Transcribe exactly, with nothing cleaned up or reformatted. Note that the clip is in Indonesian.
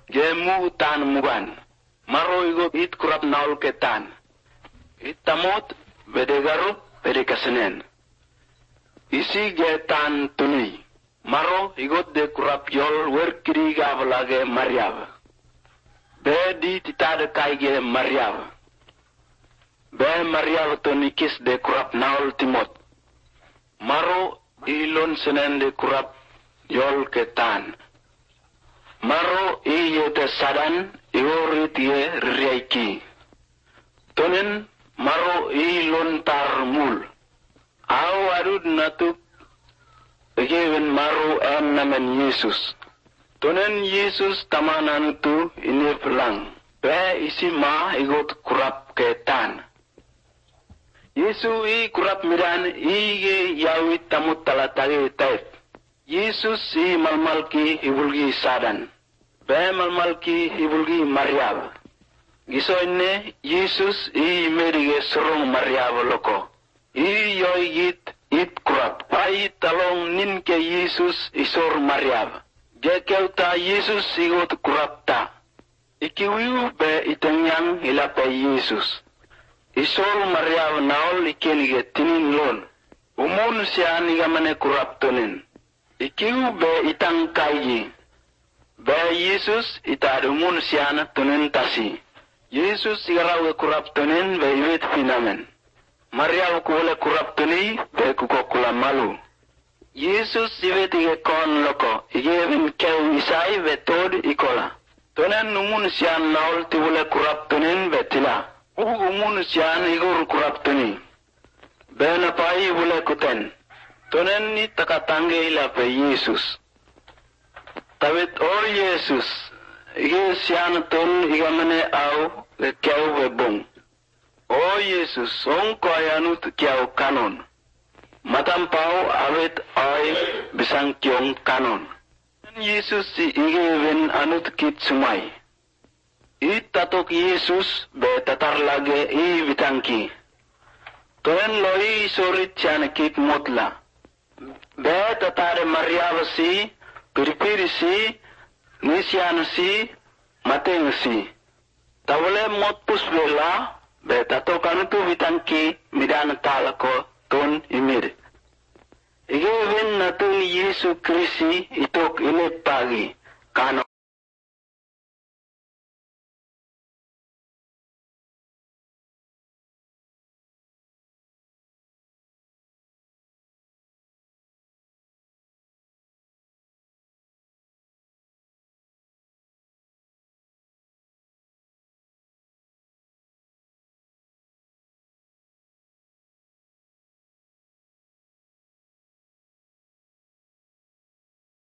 Gemu tan mugan. Maro igo it kurap naul ke tan. Itamot bedegaru bedekasenen. Isi ge tan tuni. Maro igot de kurap yol wer kiri gavalage mariab. Be di titade kaige mariab. Be mariab tuni kis de kurap naul timot. Maro ilon senen de kurap yol ke tan. Maro iye te sadan iworit ye riaiki. Tonen maro ilon tar mul. Au arud natuk egeven maro en namen Yesus. Tonen Yesus tamanan tu ini pelang. Be isi ma igot kurap ke tan. Yesu i kurap midan ige yawit tamut talatagi taif. Yesus i malmalki ibulgi sadan. Be malmalki ibulgi mariab. Giso inne Yesus i merige serong mariab loko. I yoy git it kurap. Pai talong nin ke Yesus isor mariab. Gekeuta Yesus igot kurap ta. Ikiwiu be itengyang ilape Yesus. Isor mariab naol ikelige tinin lon. Umun siya nigamane kurap tonin. Ikiu be itang kayi. Be Yesus itadumun siya tonin tasi. Yesus igaraw kurap tonin be iwit finamen. Mariab kuwala kurap toni be kukokula malu. Yesus iwit ige kon loko. Igevin kew isai be tod ikola. Tonen numun siya naol tiwala kurap tonin be tila. Umun siya igor kurap toni. Be napai wala kuten. Tonen ni takatange ila pe Yesus. Tawit or Yesus. Ige siya ton igamane au ke kiau bebong. O Yesus, ong ko ayanut kiau kanon. Matampau awet ay bisang kiong kanon. Yesus si igeven anut kit sumay. Itatok Yesus be tatar lage i bitangki. Toen loi sorit siya kit motla. Be tatare mariab si, piripiri si, nisyan si, mateng si. Tawale mot pusbela. Be tato kanutu vitanki midan talako ton imir. Igevin natun Yesu Kristi itok ile pagi kano.